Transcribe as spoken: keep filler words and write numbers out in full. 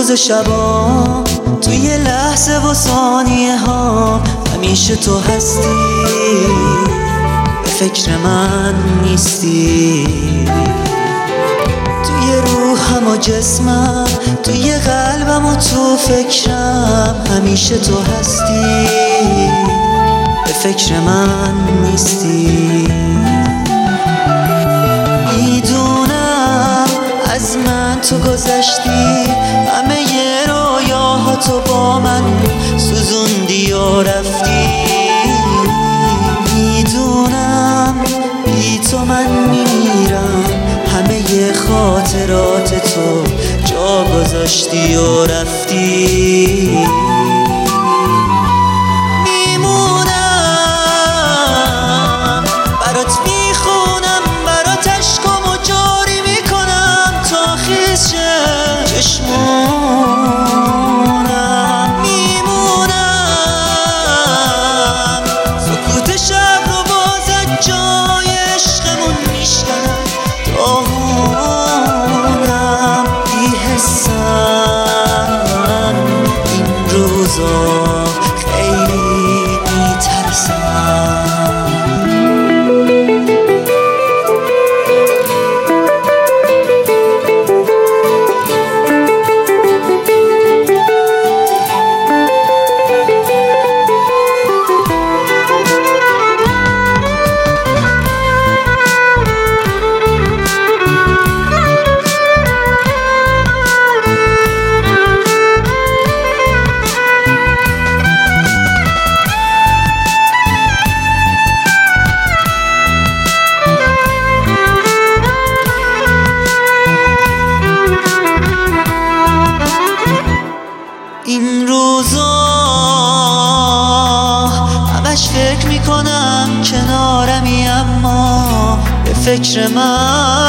روز شبا توی لحظه و ثانیه ها همیشه تو هستی، به فکر من نیستی. توی روحم و جسمم، توی قلبم و تو فکرم همیشه تو هستی، به فکر من نیستی. میدونم از من تو گذشتی، همه ی رویاها تو با من سوزوندی و رفتی. میدونم بی تو من میمیرم، همه ی خاطرات تو جا گذاشتی و رفتی. میمونم برات میخونم، برات عشقم و جاری میکنم تا خیز شه چشمونم. میمونم سکوت شب رو باز از جای عشقمون میشکنم تا هونم بی حسم. این روزا خیلی میترسم. این روزا همش فکر میکنم کنارمی، اما به فکر من